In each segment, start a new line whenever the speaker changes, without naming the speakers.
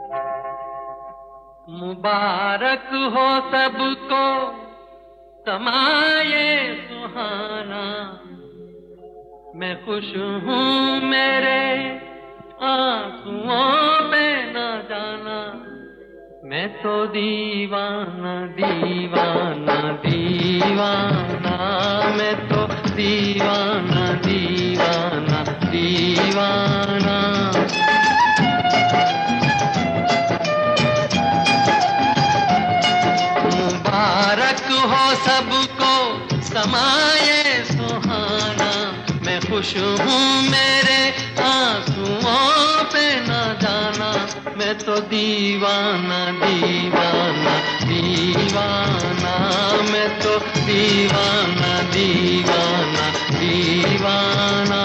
मुबारक हो सबको समाये सुहाना, मैं खुश हूँ मेरे आंसुओं पे न जाना, मैं तो दीवाना दीवाना दीवाना, मैं तो दीवाना दीवाना दीवाना। मुबारक हो सबको समाये सुहाना, मैं खुश हूँ मेरे आंसुओं पे न जाना, मैं तो दीवाना दीवाना दीवाना, मैं तो दीवाना दीवाना दीवाना।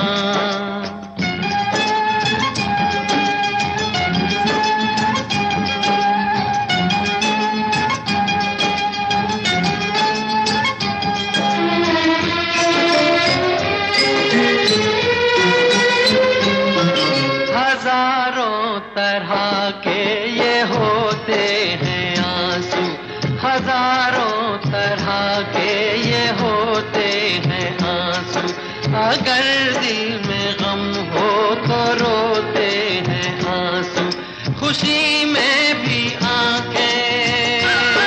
हजारों तरह के ये होते हैं आंसू, हजारों तरह के ये होते हैं आंसू, अगर दिल में गम हो तो रोते हैं आंसू, खुशी में भी आंखें,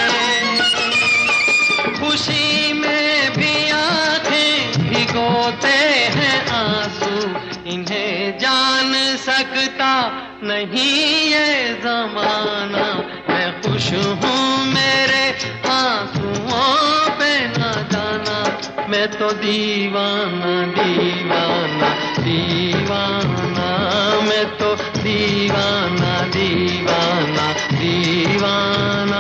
खुशी में भी आंखें भिगोते हैं आंसू, इन्हें जान सकता नहीं ये जमाना, मैं खुश हूँ मेरे आंसुओं पे न जाना, मैं तो दीवाना दीवाना दीवाना, मैं तो दीवाना दीवाना दीवाना।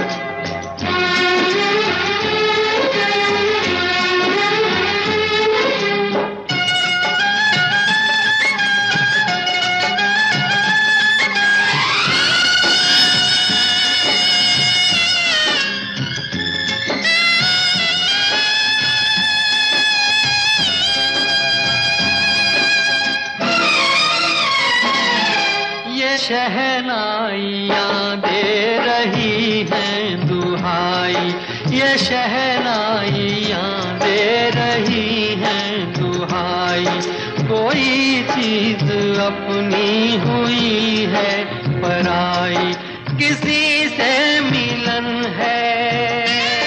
शहनाइयाँ दे रही हैं दुहाई, ये शहनाइयाँ दे रही हैं दुहाई, कोई चीज अपनी हुई है पराई, किसी से मिलन है,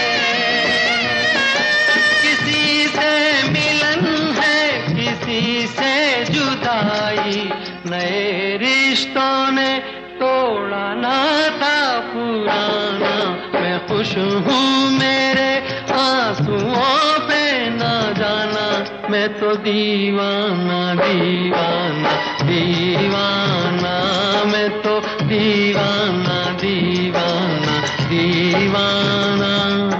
किसी से मिलन है, किसी से जुदाई, नए रिश्तों ने तोड़ा नाता पुराना, मैं खुश हूँ मेरे आंसुओं पे न जाना, मैं तो दीवाना दीवाना दीवाना, मैं तो दीवाना दीवाना दीवाना।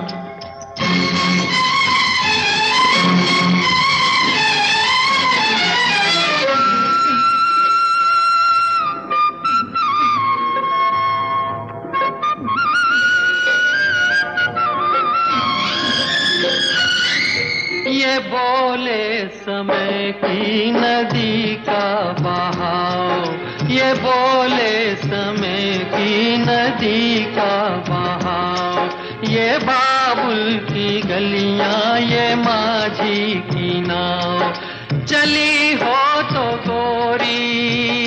ये बोले समय की नदी का बहाव, ये बोले समय की नदी का बहाव, ये बाबुल की गलियां, ये माझी की नाव, चली हो तो गोरी,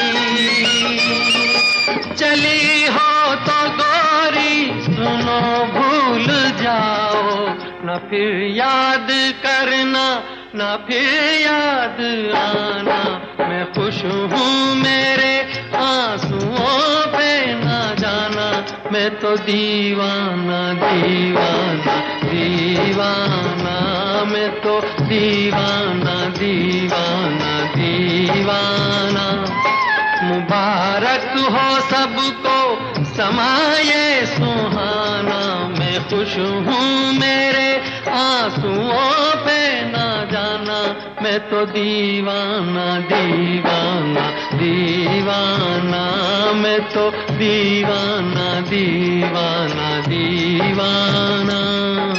चली हो तो गोरी, सुनो भूल जाओ, न फिर याद करना, न फिर याद आना, मैं खुश हूँ मेरे आंसुओं पे न जाना, मैं तो दीवाना दीवाना दीवाना, मैं तो दीवाना दीवाना दीवाना। मुबारक हो सबको समाये सुहाना, मैं खुश हूँ मेरे आंसुओं पे न जाना, मैं तो दीवाना दीवाना दीवाना, मैं तो दीवाना दीवाना दीवाना।